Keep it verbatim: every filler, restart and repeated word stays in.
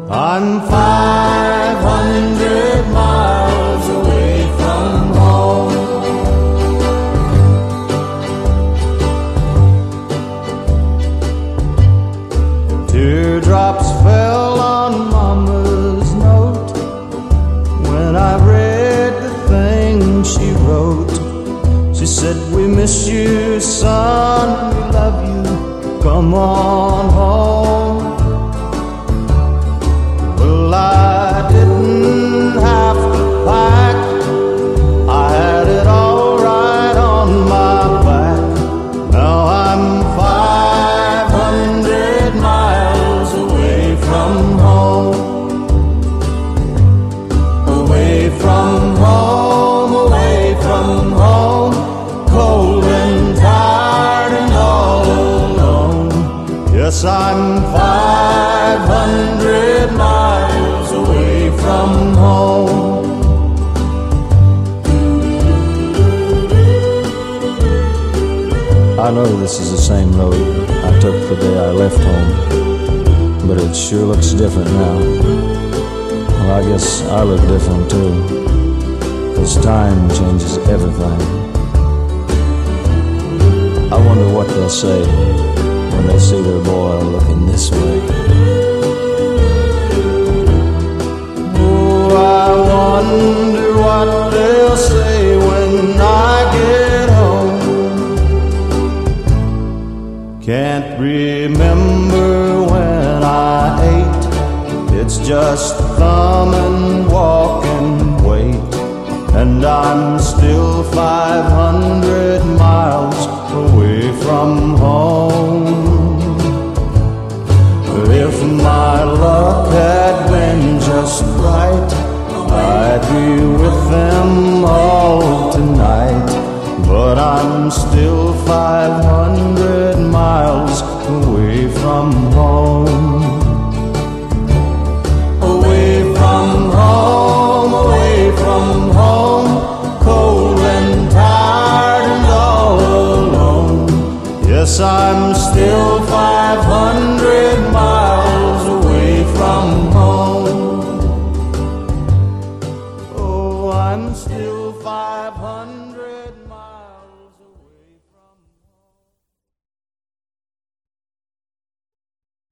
I'm five hundred miles away from home. Teardrops fell on Mama's note when I read the thing she wrote. She said, we miss you, son, we love you, come on home. Well, I didn't have to pack, I had it all right on my back. Now I'm five hundred miles away from home. Away from home, away from home, cold and tired and all alone. Yes, I'm five hundred miles away from home. I know this is the same road I took the day I left home, but it sure looks different now. Well, I guess I look different too, 'cause time changes everything. I wonder what they'll say when they see their boy looking this way. Oh, I wonder what they'll say when I get home. Can't remember when I ate, it's just thumb and walk and wait, and I'm still five hundred miles away from home. If my luck had been just right, I'd be with them all tonight. But I'm still five hundred miles away from home. Away from home, away from home, cold and tired and all alone. Yes, I'm still five hundred